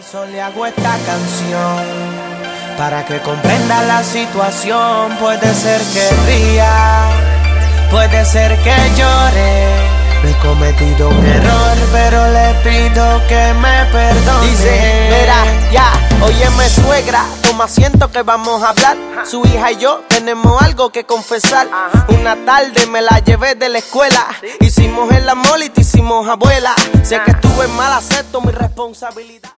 eso le hago esta canción, para que comprenda la situación. Puede ser que ría, puede ser que llore. No he cometido un error, pero le pido que me perdone. Dice, mira, ya, óyeme suegra, toma asiento que vamos a hablar. Su hija y yo tenemos algo que confesar. Una tarde me la llevé de la escuela, hicimos el amor y te hicimos abuela. Sé que estuve mal, acepto mi responsabilidad.